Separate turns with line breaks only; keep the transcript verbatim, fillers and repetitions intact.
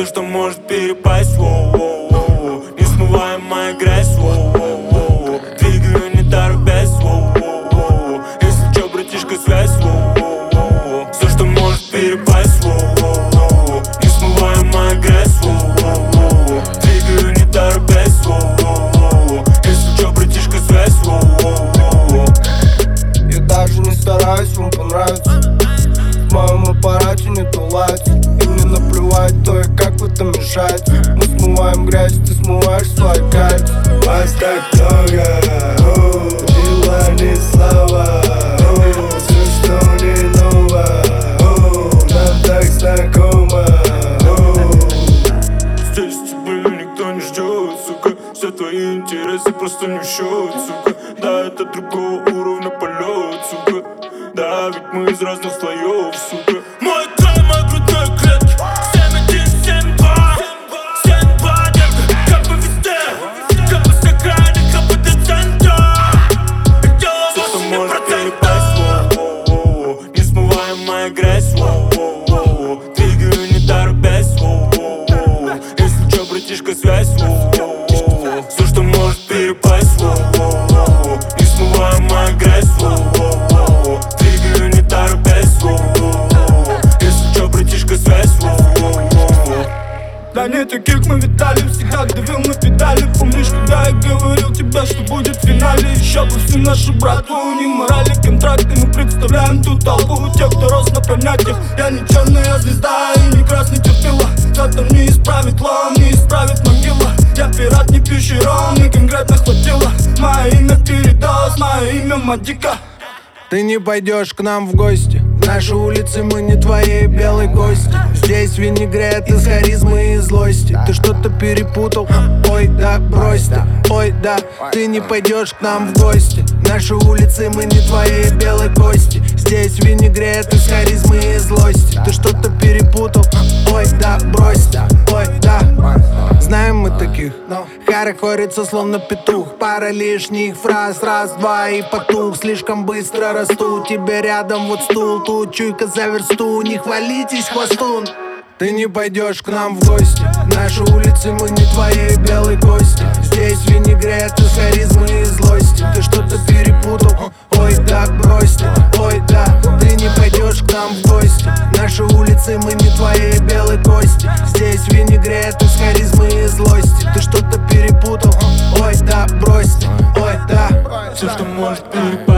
Все, что может перепасть, воу-воу-воу. Несмываемая грязь, воу-воу-воу. Двигаю не торопясь, воу-воу-воу. Если чё, братишка, связь, воу-воу-воу. Все, что может перепасть, воу-воу-воу. Несмываемая грязь, воу-воу-воу. Двигаю не торопясь, воу-воу-воу. Если чё, братишка, связь, воу-воу-воу.
Я даже не стараюсь вам понравиться. В моем аппарате нету лайт. И мне наплевать, то и как в этом мешает. Мы смываем грязь, ты смываешь свой кайф. Вас так много, о, дела не слава, о, все, что не ново, о, нам так знакомо, о.
Здесь тебя никто не ждет, сука. Все твои интересы просто не в счет, сука. Да, это другого уровня полет, сука. Да, ведь мы из разных слоев, сука. Мой край, мой грудной клетки. семь один семь два семь два, детка, как бы везде. Как бы с окраины, как бы до центра. Все, что может перепасть, воу-воу-воу. Несмываемая грязь, воу-воу-воу. Двигаю не торопясь, воу-воу-воу. Если чё, братишка, связь, воу-воу-воу. Все, что может перепасть, воу-воу-воу. Несмываемая грязь, воу-воу-воу. Двигаю не торопясь, воу-воу-воу. Если чё, братишка, связь, воу-воу-воу.
Да не таких мы видали, всегда давил на педали. Помнишь, когда я говорил тебе, что будет в финале? Еще бы всю нашу братву, не морали контракты. Мы представляем ту толпу, тех, кто рос на понятиях. Я не черная звезда и не красный терпила. Зато не исправит лом, не исправит могила. Я пират, не пьющий ром, мне конкретно хватило. Мое имя передалось, мое имя Мадика.
Ты не пойдешь к нам в гости. Наши улицы, мы не твоей белой кости. Здесь винегрет из харизмы и злости. Ты что-то перепутал, ой, да, брось ты. Ой, да, ты не пойдешь к нам в гости. Наши улицы, мы не твоей белой кости. Здесь винегрет из харизмы и злости. Ты что-то перепутал, ой, да, брось ты. Ой, да. Знаем мы таких, хорохорится словно петух. Пара лишних фраз, раз, два и потух. Слишком быстро расту, тебе рядом вот стул. Тут чуйка за версту, не хвалитесь, хвостун. Ты не пойдешь к нам в гости. Наши улицы, мы не твоей белой кости. Здесь винегрет из харизмы и злости. Ты что-то перепутал, ой, да, брось ты. Ой, да, ты не пойдешь к нам в гости. Наши улицы, мы не твоей белой кости. Здесь винегрет из харизмы и злости. Ты что-то перепутал, ой, да, брось ты. Ой, да.
Все, что может перепасть.